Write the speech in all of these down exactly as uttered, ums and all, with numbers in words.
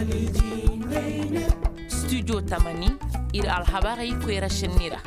studio tamani ir alhabarai kwera shinira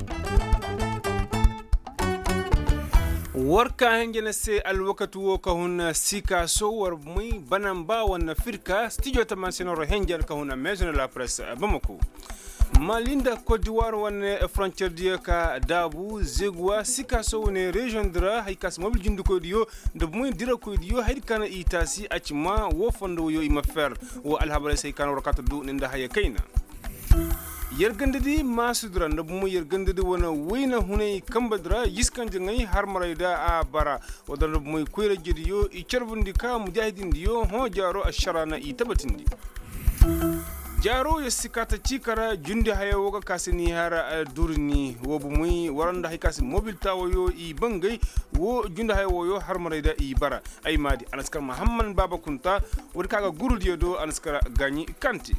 warka hangena se alwakatu wo ka hunna sika so war muy banan ba wanna firka studio taman senoro hengen ka hunna maison de la presse bamako malinda Côte d'Ivoire wane frontière dia ka dabu zegwa sika so ne region dra haykas mobil jindu ko diyo de muy dira ko diyo haydi kana itasi acima wo fondo yo ima fer wo alhabare say kan rakata du nda haye kayna yergandidi masudra da mu yergandidi wana wayna hunay kambadra yiskanje ngay har marayda a bara wadanda mu kuyra jidiyo i cerbundi ka mujahidin diyo ho jaro asharana i tabatindi jaro ya sikata cikara jundi haya woga kasini hara durni wobu muy waranda hay kasi mobile tawoyo i bangay wo jundi haya woyo har marayda i bara ay madi anaskar muhammad baba kunta wor kaga gurul do anaskar gani kanti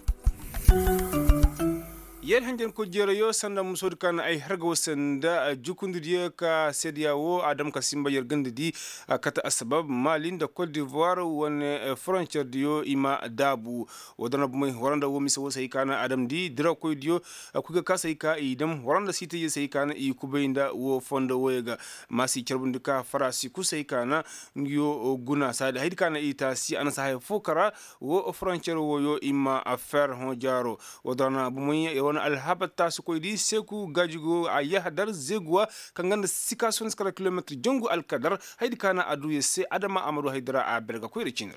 yen hanjen ko jere yo sanda musod kan ay harga wasanda jukundidiya ka sediawo adam ka simba yergandidi kata asbab malin da Côte d'Ivoire won frontière dio ima dabu wadana bumay waranda wo misa wosay kana adam di dira ko dio kuga ka say ka idam waranda site ye say kana i kubayinda wo fondo woyega masi cerbundi ka farasi ku say kana ngiyo guna sada haydi kana ita si anasa hay fukara wo frontière wo yo ima affaire hon jaro wadana bumay alhabata su koy di seku gajigo ayah dar zegwa kanganda sika son skala kilometer jongu alkadar haydi kana adu yese adama amadu haydara a berga koy rechinir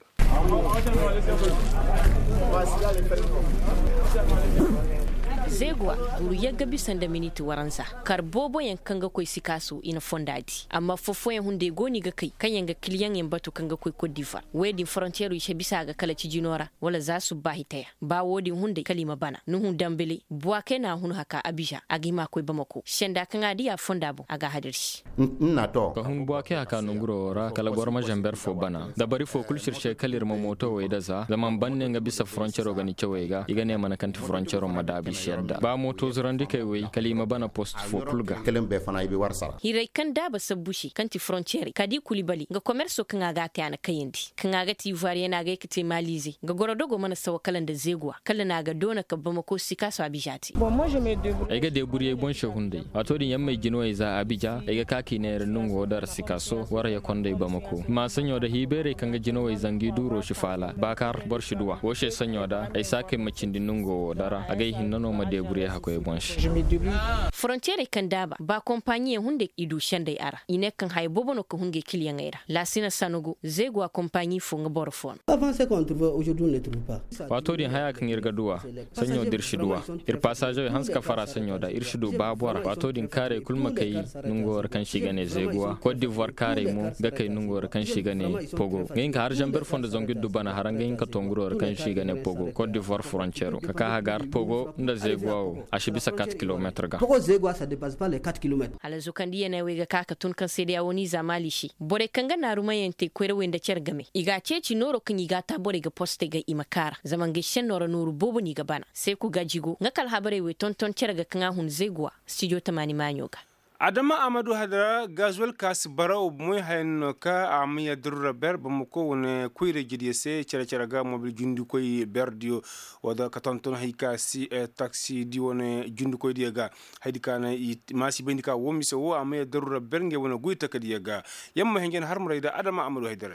zegwa guru yagga bisanda miniti waransa kar bobo yan kanga koy sikasu ina fondadi amma fofo yan hunde goni ga kai kan yanga kiliyan yan batu kanga koy Côte d'Ivoire wedi frontière ishe bisa ga kala cijinora wala zasu bahitaya ba wodi hunde kalima bana nuhu dambele bua kena hunu haka abija agima koy bamako shenda kan adi ya fondabo aga hadirshi na to ka hun bua ke haka nunguro ra kala gorma jamber fo bana da bari fo kulshir she kalir moto weda za zaman banne nga bisa frontière gani cewega igane mana kanti frontière madabi shedda ba moto zurandi kai wai kalima bana post fo kulga kalim be fana ibi warsara hirai kan da ba sabbushi kanti frontiere kadi kulibali ga commerce kan aga ta na kayindi kan aga ti ivoire na ga kite malize ga gorodogo mana sawa kalan da zegwa kala na ga dona ka bama ko sika so abijati bon moi je me débrouille ai ga deburiye bon shehunde wato din yan mai ginoi za abija ai ga kaki ne rannun dar sika so wara ya konde bamako ma sanyo da hibere kan ga ginoi zangi duro shi fala bakar bar shi duwa wo she sanyo da ai sake macin dinungo dara aga hinnano ma deburiye hakoy bonshi je me débrouille frontiere kan daba ba compagnie hunde idu shandai ara ine kan hay bobono ko hunge kiliyan era la sina sanogo zegwa compagnie fo ngabor fon avant ce qu'on trouve aujourd'hui on ne trouve pas wato din haya kan irga duwa sanyo dirshi duwa ir passager hanska fara sanyo da irshidu babura wato din kare kulma kai nungor kan shiga ne zegwa Côte d'Ivoire kare mu ga kai nungor kan shiga ne pogo ngin har jamber fon da zongid dubana haranga ka tonguro kan shiga ne pogo Côte d'Ivoire frontière ka ka hagar pogo nda zegwa ashi bisa quatre kilomètres ga pogo zegwa ça dépasse pas les quatre kilomètres ala zukandi yana wega kaka tun kan sai da woni zamali shi bore kanga na rumayente kwere wenda cergame iga ceci noro kan iga ta bore ga poste ga imakara zaman ga shen noro nuru bobo ni ga bana sai ku gajigo ngakal habare we tonton cerga kan hun zegwa studio tamani manyoga adama amadu hadara gazwel kas barau moy hayno ka amiya durra ber bamko wona kuyre jidiyese cere cere ga mobil jundi koy berdio wada katonton hayka si taxi di wona jundi koy diega haydi kana masi bendika womi so wo amiya durra ber nge wona guyta kadiega yamma hengen harmurayda adama amadu hadara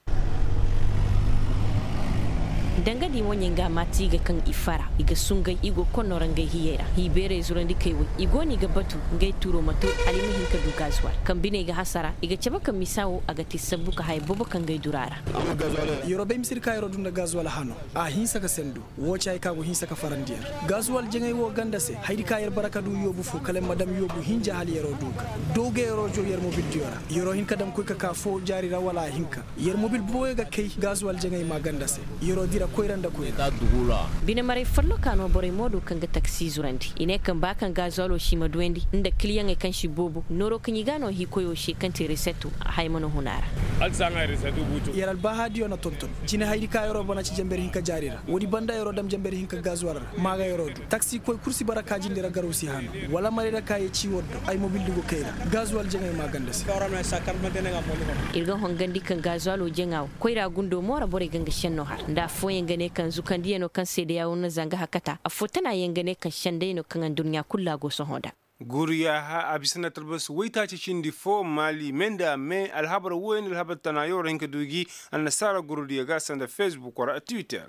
dangadi wonyenga matiga kan ifara iga sungai igo konoranga hiyera hibere zurandi kaiwe igoni ga batu ngai turo mato alimi hinka du gazwar kan bine ga hasara iga ceba kan misawo aga tisabbu ka hay bobo kan gai durara yorobe misir ka yoro dunda gazwal hano a hinsa ka sendu wocha ay kago hinsa ka farandier gazwal jengay wo gandase haydi ka yer baraka du yobu fu kale madam yobu hinja hal yero duka doge yero jo yer mobil diora yoro hinka dam ko ka fo jari ra wala hinka yer mobil boye ga kai gazwal jengay ma gandase yoro dira koyranda ko da dugula bina mare fallo kano bore modu kanga taxi zurandi ine kan bakan gazalo shi madwendi inda kliyan e kan shi bobo noro kan yigano hi koyo shi kan te resetu haymono hunara alsanga resetu butu yaral bahadi ona tonton jine haydi ka yoro bona ci jamber hinka jarira wodi banda yoro dam jamber hinka gazwar maga yoro du taxi koy kursi baraka jindira garusi hano wala mare da kay ci woddo ay mobil dugo kayra gazwal jengay maganda si kawrama sakar madene ga moli irga hongandi kan gazwalo jengaw koyra gundo mora bore ganga shenno har nda foye yengane kan zukandiya no kan sede ya wona zanga hakata a fotana yengane kan shande no kan dunya kulla go so hoda guriya ha abisana talbas waita ci cindi fo mali menda me alhabar wen alhabar tanayo ranka dugi an nasara guriya ga sanda facebook or twitter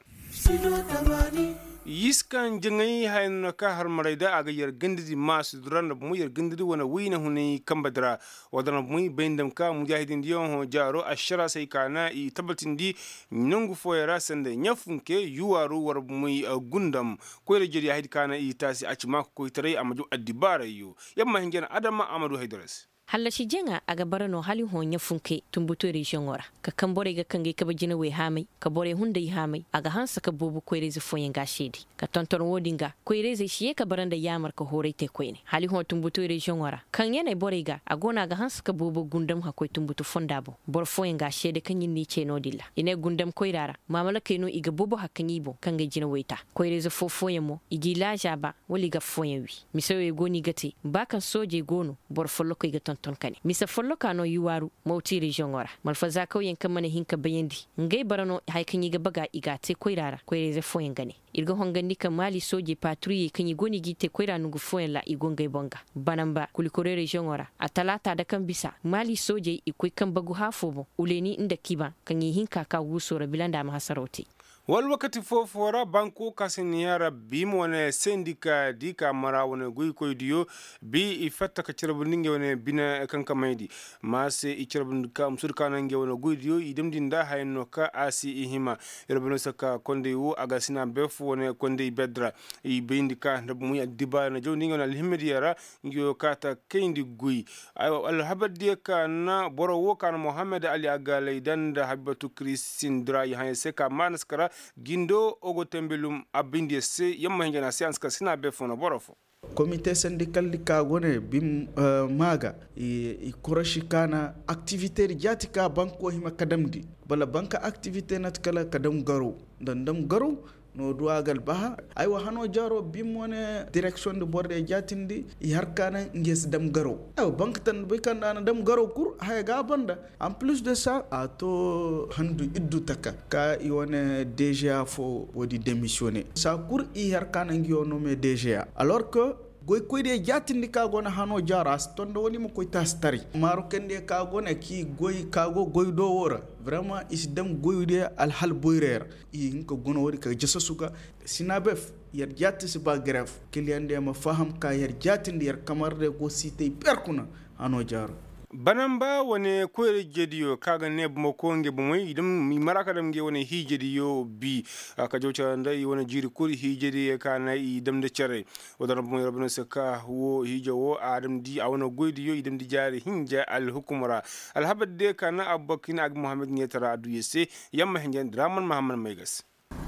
yiskan jingai hayin ka har maraida aga yar gandidi masu duran da mu yar gandidi wana wina hune kambadra wadana mu baindam ka mujahidin diyon ho jaro ashara sai kana i tabatin di nungu fo yara sanda nyafunke yuwaru war mu gundam ko yar jiri haid kana i tasi acima ko tare amadu adibara yu yamma hingena adama amadu haidras halla shi jenga aga barano hali honya funke tumbuto region ora ka kambore ga kange ka bajina we hamai ka bore hunde hamai aga hansa ka bobu ko reze foyen ga shedi ka tonton wodinga ko reze shi ka baranda yamar ka hore te koine hali hon tumbuto region ora kan yana bore ga agona ga hansa ka bobu gundam ha ko tumbuto fondabo bor foyen ga shedi kan yin ni ce no dilla ine gundam ko irara mamala keno iga bobu hakani bo kan ga jina weita ko reze fo foyen mo igi laja ba wali ga foyen wi misawe goni gate bakan soje gono bor follo ko iga ton kane misa follo kano yuwaru mauti region ora malfaza ko yen kamane hinka bayandi ngai barano haykanyi ga baga igate koirara koireze foyen gane irgo hongandi ka mali soje patrouille kanyi goni gite koira nugu foyen la igongai bonga banamba kulikore region ora atalata da kan bisa mali soje ikoi kan bagu hafobo uleni inda kiba kanyi hinka ka gusora bilanda ma hasaroti wal wakati fofora banko kasiniyara bim wane sendika dika mara wane guy koy diyo bi ifatta ka cirabundinge wane bina kanka maydi mase i cirabundika msurka nange wane guy diyo idem dinda hayno ka asi ihima yerabano saka konde wu agasina befu wane konde bedra i bindika ndabu ya diba na jawninge wane alhimediyara ngiyo kata kendi guy al habadiya kana boro wo kana Mohamed Ali Agalay danda habibatu Christine Dra yahay seka manaskara gindo ogo tembelum abindi se yamma hingena seance ka sina be fona borofo comité syndical ka gone bim uh, maga i, i kurashi kana activité jatika banko hima kadamdi bala banka activité natkala kadam garo dandam garo no duagal baha aywa hano jaro bim wone direction de borde jatindi i harkana nges dam garo ay bank tan be kan dana dam garo kur hay ga banda en plus de ça ato handu iddu taka ka i wone D G A fo wodi démissionner sa kur i harkana ngio nommé D G A alors que goy koy de jatindi ka gona hano jaro as tondo woni mo koy tastari maro kende ka gona ki goy kago goy do wora vraiment is dem goyde al hal boyrer i nko gono wori ka jasasuka sinabef yer jatti si ba gref kiliyande ma faham ka yer jatindi yer kamarde ko site perkuna hano jaro banamba wane kwere jediyo kaga ne mo konge bo moy dum mi maraka dam ge wane hijediyo bi ka jowcha nday wane jiri kuri hijedi ka na i dam de cere wadana mo rabno saka wo hijo wo adam di awna goydiyo idam di jari hinja al hukumara al habade kana abakina ag Mohamed Nyetara adu yese yamma hinjan draman Muhammad Maygas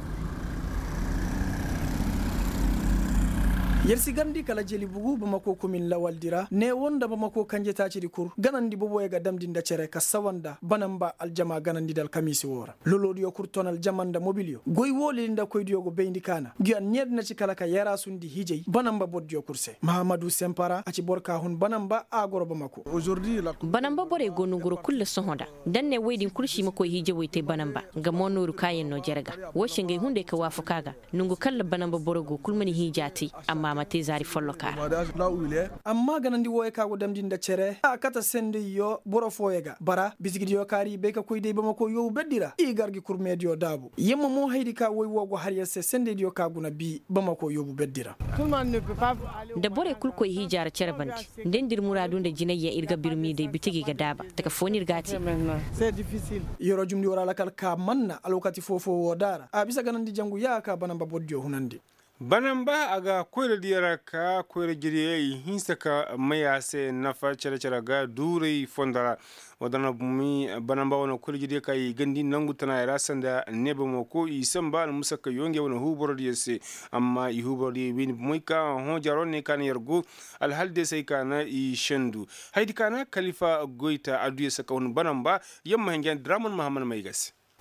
yersi gandi kala jeli bugu bamako komin lawaldira ne wonda bamako kanje ta ciri kur ganandi bobo e ga damdinda cere ka sawanda banamba aljama ganandi dal kamisi wora lolodi yokur tonal jamanda mobilio goy woli nda koydiyo go beyndi kana gian nyedna ci kala ka yara sundi hijey banamba boddi yokurse Mahamadou Sempara aci borka hun banamba agoro bamako aujourd'hui la banamba bore gonu goro kulle sohonda danne weydin kurshi mako hije woyte banamba ga monuru kayen no jerga wo shenge hunde ka wafu kaga nungu kala banamba borogo kulmani hijati amma mate zari follo kara amma ganandi woye kago damdinda cere a kata sende yo boro foyega bara bisigidi yo kari be ka koyde bamako yo beddira i gargi kurmedio dabu yemma mo haydi ka woy wogo har yesse sende yo kaguna bi bamako yo beddira da bore kulko hijara cere bandi ndendir muradu nda jinayya irga birmi de bitigi ga daba taka fonir gati c'est difficile yoro jumdi wala lakal ka manna alokati fofo wodara a bisa ganandi jangu ya ka banamba boddio hunandi banamba aga koyre diyara ka koyre jiriye hinsa ka mayase nafa cere cere ga dure fondara wadana bumi banamba wana koyre jiriye ka yi gandi nangu tana ya rasanda neba moko yi samba na musaka yonge wana huboro diyese amma yi huboro diye wini bumuika hon jaro ne kana yargo alhalde sai kana yi shendu haidi kana Khalifa Goita aduye saka wani banamba yamma hangen Draman Muhammad Maygas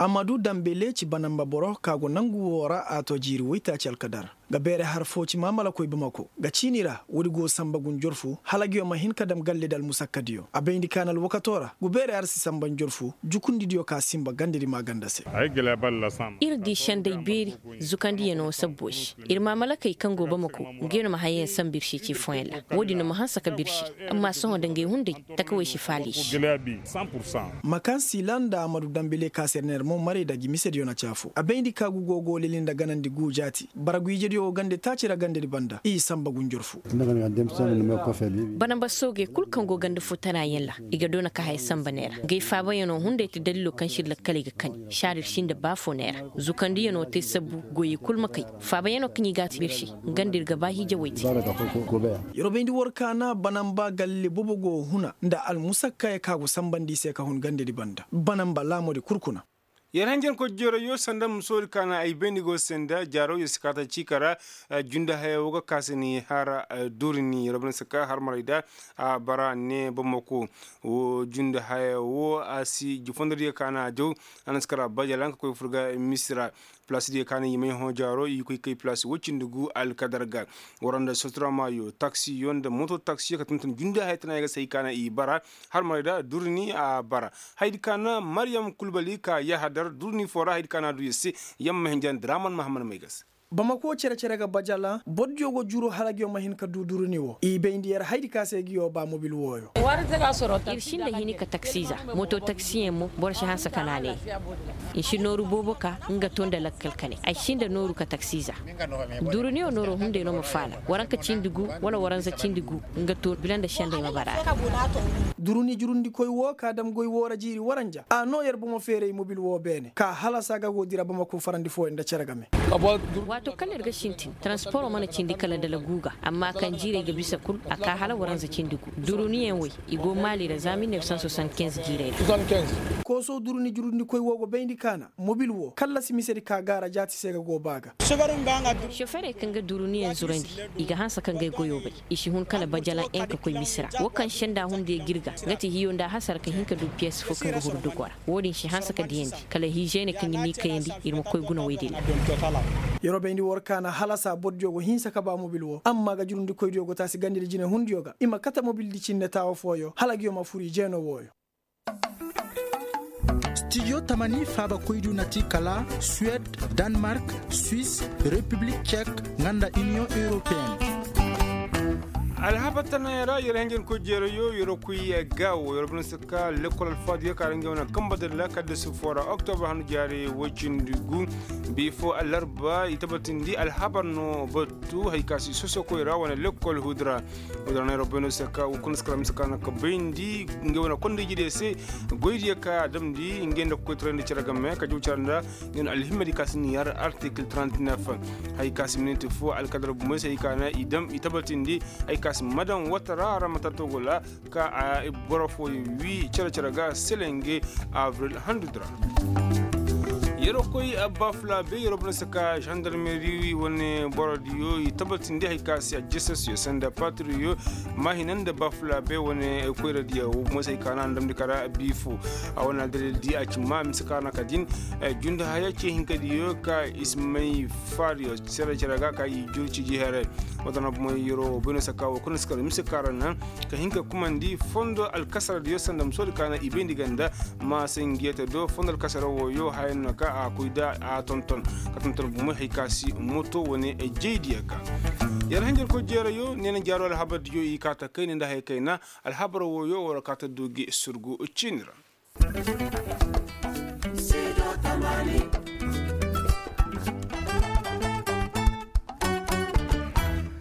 Amadou Dambele ci banamba boro kago nangu wora ato jiri wita ci alkadar ga bere harfo ci mamala koy bamako ga cinira wodi go samba gun jorfu halagiyo mahin kadam galle dal musakkadiyo abendi kanal wakatora gu bere arsi samba jorfu jukundi diyo ka simba gandiri magandase ay gele balla sam irdi shandai beri zukandi yano sabboshi irma malakai kango bamako ngeno ma hayen sam birshi ci foyela wodi no mahansa ka birshi amma son dangai hunde takawai shi falish cent pour cent makan silanda Amadou Dambele kaserner mo mare da gimise diyo na chafu abendi kagu gogo lelinda ganandi gujati baraguije diyo gande tacira gande di banda i samba gunjorfu banamba soge kul kango gande futana yella iga dona ka hay samba nera gay faba yano hunde te dalilo kan shirla kaliga kan sharir shinda bafo nera zukandi yano te sabu goyi kul makai faba yano kanyi gati birshi gandir gaba hije waiti yorobendi workana banamba galle bobogo huna nda al musakka ya kago sambandi se ka hun gande di banda banamba lamo di kurkuna Yerhanjan ko joro yo sanda musori kana ay bendigo senda jaro yo sikata chikara junda haya woga kasini hara durini robin saka har marida bara ne bomoko wo junda haya wo asi jufondri kana jo anaskara bajalan ko furga misra place de kana yime ho jaro yi ko kay place wocindugu al kadarga waranda sotrama yo taxi yonda moto taxi ka tuntun junda haya tana ga sai kana i bara har marida durini a bara haydi kana maryam kulbali ka ya hadar durni fora haydi kana du yesi yamma henjan draman mahamman maygas Bamako cere cere ga bajala bodjo go juro halagyo mahin ka duduru ni wo i be indiyar haydi ka se giyo ba mobil woyo warta ga sorota irshin da hini ka taxiza moto taxi mo borshi hansa kanane ishi noru boboka nga tonda lakkal kane ay shinda noru ka taxiza duru ni noru hunde no mafala waranka cindigu wala waranza cindigu nga to bilanda shanda ma bara duru ni jurundi koy wo ka dam goy wora jiri waranja a no yer bumo fere mobil wo bene ka hala saga go dira bamako farandi fo nda ceragame wato kalar ga shintin transport mana cindi kala da laguga amma kan jire ga bisa kul aka hala waran za cindigu duruniyen wai igo mali da zami ne san soixante-quinze jire ko so duruni juruni koy wogo bendi kana mobil wo kala simiseri ka gara jati sega go baga shofere kan ga duruniyen zurandi iga hansa kan ga goyo bai ishi hun kala bajalan en ka koy misra wakan shanda hun de girga gati hiyo nda hasar ka hinka du pièce fo kan hurdu gwara wodin shi hansa ka diyendi kala hygiene kan yimi kayandi irmo koy guna weydil yorobe ndi workana halasa bodjogo hinsa ka ba mobil wo amma ga jurundi koydogo tasi gandiri jine hundioga ima kata mobil di cinne tawo foyo halagio ma furi jeno woyo Studio Tamani faba koydu nati kala Suède, Danemark, Suisse, République tchèque, nganda Union européenne. alhabatana yara yerhangen ko jero yo yoro kuy gawo yoro bunska l'école alfadiya karange wona kambada la kadde sufora octobre hanu jari wochindigu bifo alarba itabatindi alhabarno batu haykasi sosoko yara wona l'école hudra hudra na robeno saka ukun skram saka na kabendi ngewona konde jide se goydi ka damdi ngenda ko trende ciragame ka jucarnda ngen alhimadi kasini yar article trente-neuf haykasi minute fo alkadra bu moy kana idam itabatindi hayka madan wata rara matatogola ka a borofo wi cera cera ga selenge avril hundra yero koy abafla be yero bna saka gendarmerie woni borodiyo tabatinde hay kasi jesus yo sanda patrio mahinanda bafla be woni ko radiyo mo sai kana ndam dikara bifu awona dal di a cima misakana kadin junda haya ce hinkadiyo ka ismay fario cera cera ga ka jurci jihare wadana mo yero bna saka ko kun skar misakana ka hinka kumandi fondo alkasar diyo sanda msol kana ibendi ganda ma sengeta do fondo alkasar wo yo hayna ka a kuida a tonton ka tonton bu mu hikasi moto woni e jeydiya ka yar hanjel ko jera yo nena jaro al habad yo yi kata kayne nda hay kayna al habro wo yo wala kata dogi surgu cinira Sido Tamani